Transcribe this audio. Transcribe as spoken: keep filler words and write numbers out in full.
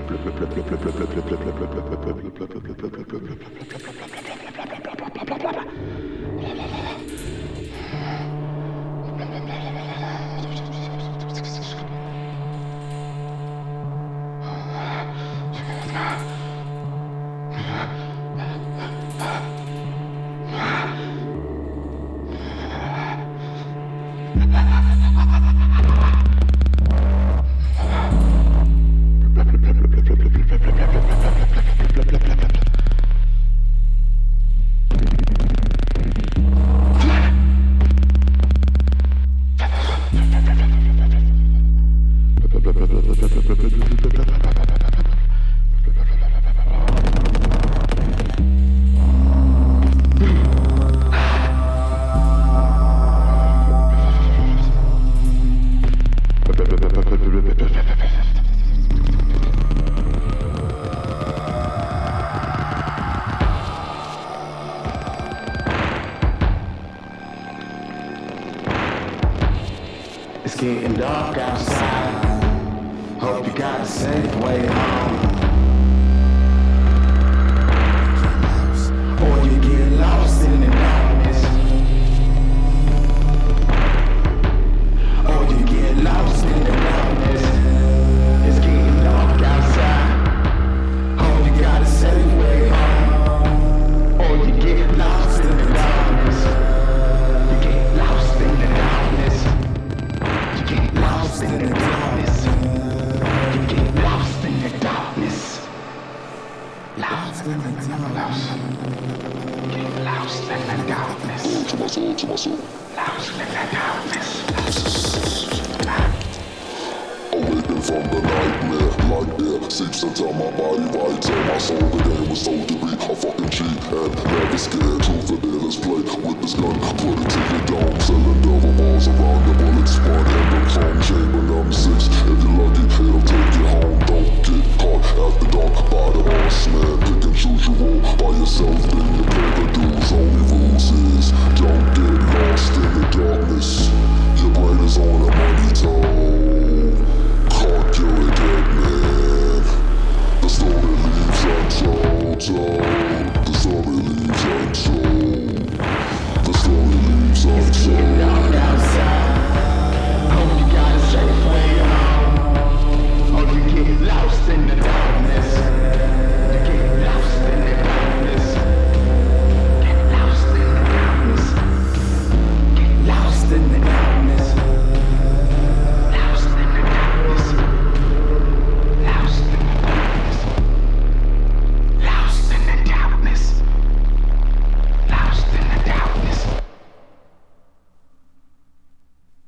It's getting dark outside. Hope you got a safe way home. Or you get lost in the darkness. Or you get lost in the darkness. It's getting dark outside. Hope you got a safe way home. Or you get lost in the darkness. You get lost in the darkness. You get lost in the darkness. You get lost in the darkness. Lost in the darkness. Get lost in the darkness. To my soul, to my soul. Lost in the darkness. Awaken from the nightmare, like air seeps to tell my body right. Tell my soul the game was told to be a fucking cheat and never scared. Truth and dare, let's play with this gun. Put it to your dome, selling double balls around the bullet spot and the phone chamber number six. If you're lucky,